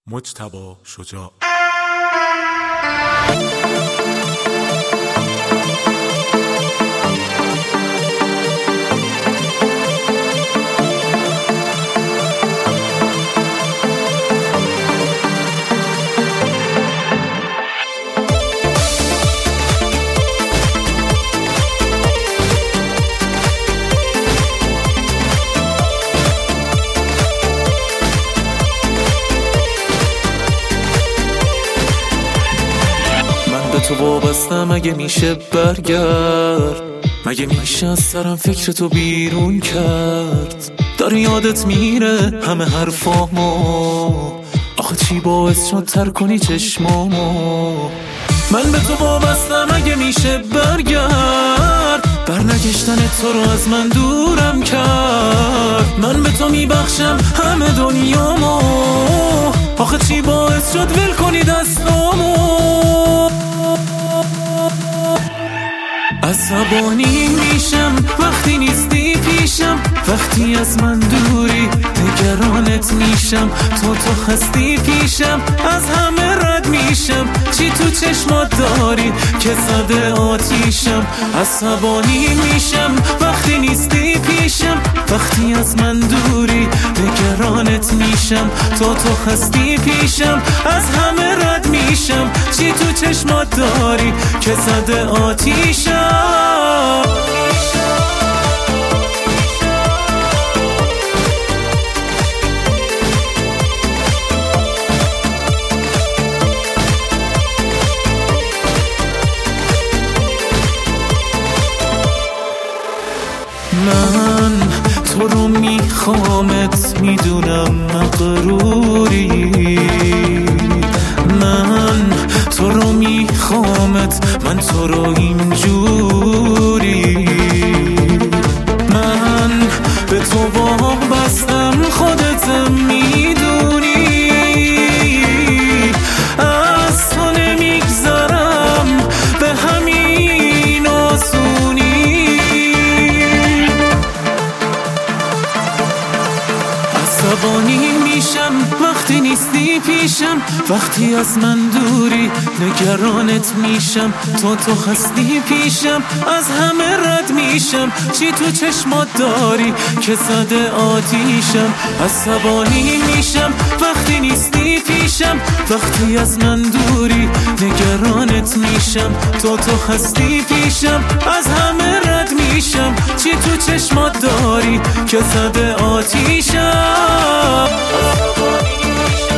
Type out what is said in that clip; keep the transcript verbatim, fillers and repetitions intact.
مجتبی شجاع. تو وابستم، مگه میشه برگرد؟ مگه میشه از سرم فکر تو بیرون کرد؟ داره یادت میره همه حرفامو، آخه چی باعث شد تر کنی چشمامو؟ من به تو وابستم، مگه میشه برگرد؟ برنگشتن تو رو از من دورم کرد. من به تو میبخشم همه دنیامو، آخه چی باعث شد ول کنی دستامو؟ عصبانی میشم وقتی نیستی پیشم، وقتی از من دوری نگرانت میشم. تو تو هستی پیشم، از همه رد میشم. چی تو چشمات داری که زده آتیشم؟ عصبانی میشم وقتی نیستی پیشم، وقتی از من دوری نگرانت میشم. تو تو هستی پیشم، از همه رد میشم. چی تو چشمات داری که زده آتیشم؟ من تو رو میخوامت، میدونم مغروری. من تو رو میخوامت، من تو رو اینجوری. من به تو وابستم، خودت میدونی. از تو نمیگذرم به همین آسونی. عصبانی میشم وقتی نیستی پیشم، وقتی از من دوری نگرانت میشم. تو تو هستی پیشم، از همه رد میشم. چی تو چشمات داری که زده آتیشم؟ عصبانی میشم وقتی نیستی پیشم، وقتی از من دوری نگرانت میشم. تو تو هستی پیشم، از همه رد میشم. چی تو چشمات داری که زده آتیشم؟ عصبانی میشم